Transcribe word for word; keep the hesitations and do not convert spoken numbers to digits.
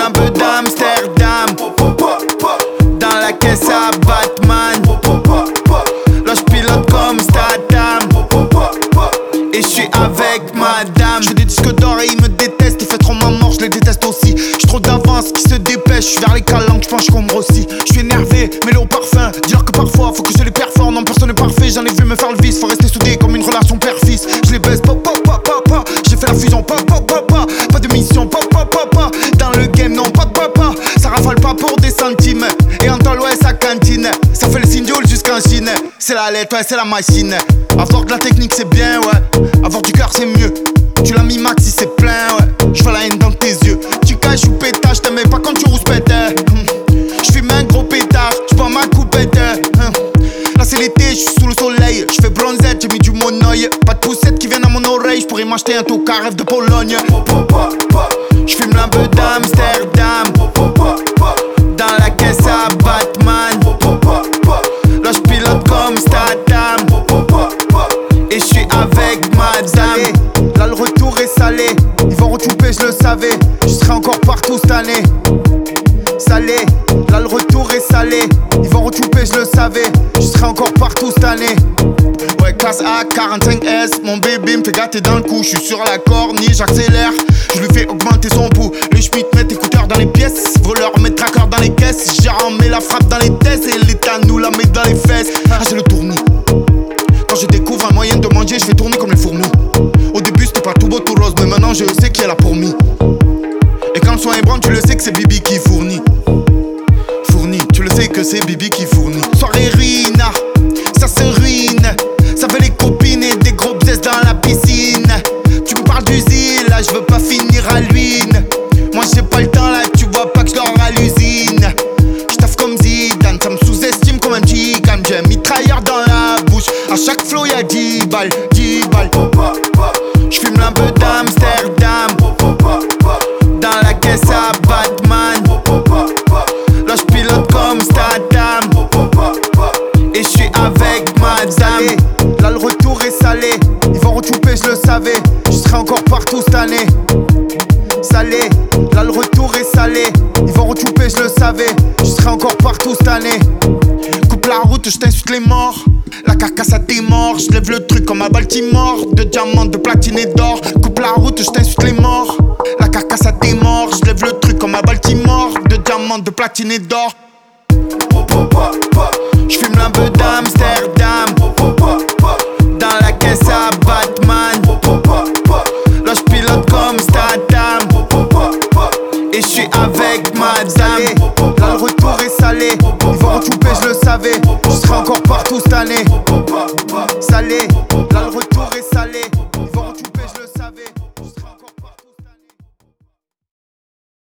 un peu d'Amsterdam. Dans la caisse à Batman. Là j'pilote comme Statham. Et j'suis avec madame. J'fais des disques d'or et ils me détestent. Ils fait trop ma mort, je les déteste aussi. J'suis trop d'avance qui se dépêche. J'suis vers les calanques, j'pense qu'on me grossit. J'suis énervé, mêlé au parfum. Dis-leur que parfois faut que je les performe. Non, personne n'est parfait, j'en ai vu me faire le vice. Faut rester soudé comme une relation père-fils. Je les baisse, papa, papa, papa. J'ai fait la fusion, papa, papa. Pas de mission, papa, papa. Dans le game, non, pas de papa. Ça rafale pas pour des centimes. Et en tol, ouais, sa cantine. Ça fait le signal jusqu'en Chine. C'est la lettre, ouais, c'est la machine. Avoir de la technique, c'est bien, ouais. Avoir du cœur, c'est mieux. Tu l'as mis maxi, c'est plein, ouais. Je vois la haine dans tes yeux. Tu caches ou pétage, t'aimais pas quand tu rouspètes. J'fume un gros pétard, j'prends ma coupette. Là c'est l'été, j'suis sous le soleil. J'fais bronzette, j'ai mis du monoeil. Pas de poussettes qui viennent à mon oreille. J'pourrais m'acheter un tocar rêve de Pologne. J'fume un peu d'Amsterdam. Dans la caisse à Batman. Là j'pilote comme Statham. Et j'suis avec madame. Là le retour est salé. Ils vont retouper, je le savais. Je serai encore partout cette année. Salé, là le retour est salé. Ils vont retouper, je le savais. Je serai encore partout cette année. Ouais, classe A, quarante-cinq S. Mon bébé me fait gâter dans le cou. Je suis sur la corniche, j'accélère. Je lui fais augmenter son pouls. Le schmitt met écouteurs dans les pièces. Voleur met tracker dans les caisses. Gérant met la frappe dans les tests. Et l'état nous la met dans les fesses. Ah, c'est le tournis. Quand je découvre un moyen de manger, je fais tourner comme les fourmis. Au début c'était pas tout beau tout rose, mais maintenant je sais qui est là pour moi. Et quand le soin est bon, tu le sais que c'est Bibi qui fournit. Fournit, tu le sais que c'est Bibi qui fournit. Soirée Rina, ça se ruine. Ça veut les copines et des gros bzes dans la piscine. Tu me parles d'usine, là je veux pas finir à l'huile. Moi j'ai pas le temps là, tu vois pas que je dors à l'usine. J'taffe comme Zidane, ça me sous-estime comme un gigane. J'ai un mitrailleur dans la bouche. À chaque flow y'a dix balles, dix balles. J'fume un peu d'Amsterdam. Dans la caisse à Batman. Là j'pilote comme Statham. Et j'suis avec madame. Là le retour est salé. Ils vont retouper, je le savais. Je serai encore partout cette année. Salé, là le retour est salé. Ils vont retouper, je le savais. Je serai encore partout cette année. Coupe la route, je t'insulte les morts. La carcasse à tes morts, je lève le truc comme à Baltimore. De diamants, de platine et d'or. Coupe la route, je t'insulte les morts. La carcasse à tes morts, je lève le truc comme à Baltimore. De diamants, de platine et d'or. J'fume un peu d'Amsterdam. Dans la caisse à Batman. Là j'pilote comme Statham. Et j'suis avec madame. Là le retour est salé. Ils vont retouper, je le savais. Je serai encore partout cette année. Salé, là le retour